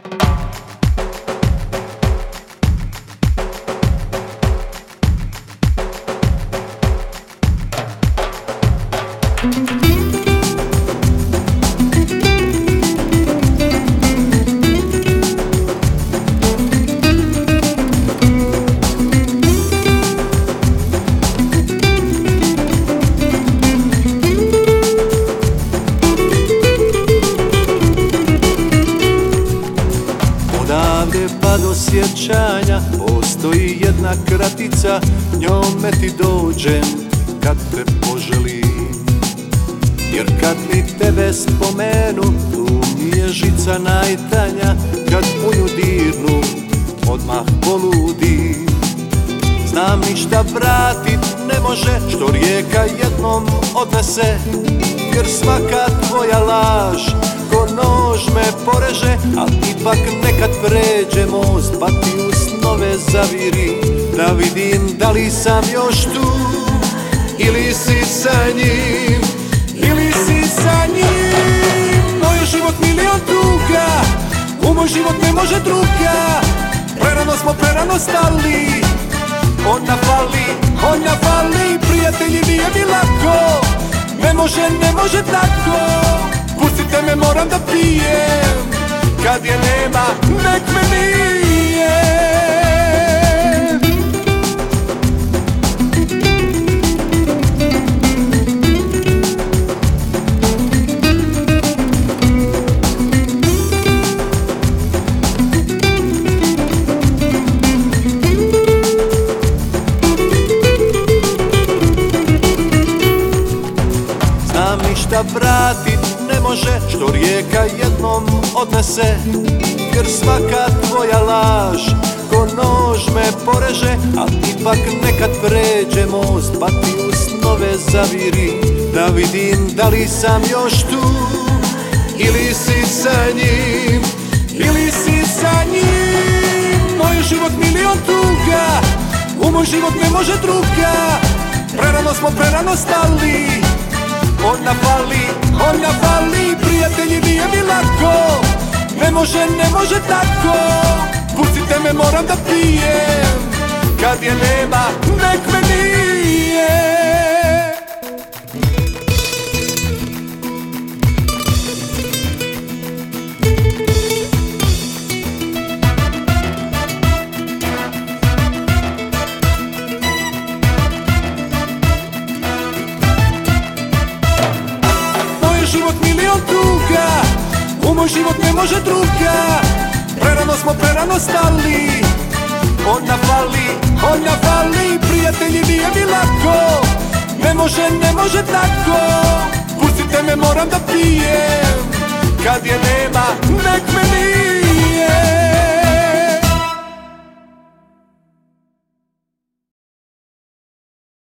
Odavde pa do sjećanja postoji jedna kratica, njome ti dođem kad te poželim. Jer kad mi tebe spomenu, tu mi je žica najtanja, kad u nju dirnu, odmah poludim. Znam ništa vratit ne može, što rijeka jednom odnese, jer svaka tvoja laž ko nož me poreže, al ipak nekad pređe most pa ti u snove zaviri, da vidim da li sam još tu ili si sa njim, ili si sa njim. Moj život milion druga, u moj život ne može druga, prerano smo prerano stali. Ona fali, prijatelji nije mi lako, ne može tako. Pustite me, moram da pijem, kad je nema, nek me nije. Znam ništa vratit ne može, što rijeka jednom odnese, jer svaka tvoja laž ko nož me poreže, al ipak nekad pređe most pa ti u snove zaviri, da vidim da li sam još tu ili si sa njim, ili si sa njim. Moj život milion tuga, u moj život ne može druga, prerano smo prerano stali. Ona fali, prijatelji nije mi lako, ne može tako. Pustite me, moram da pijem, kad je nema, nek me nije. Život milion druga, u moj život ne može druga, prerano smo prerano stali. Ona fali, prijatelji nije mi lako, ne može tako. Pustite me, moram da pijem, kad je nema, nek me nije.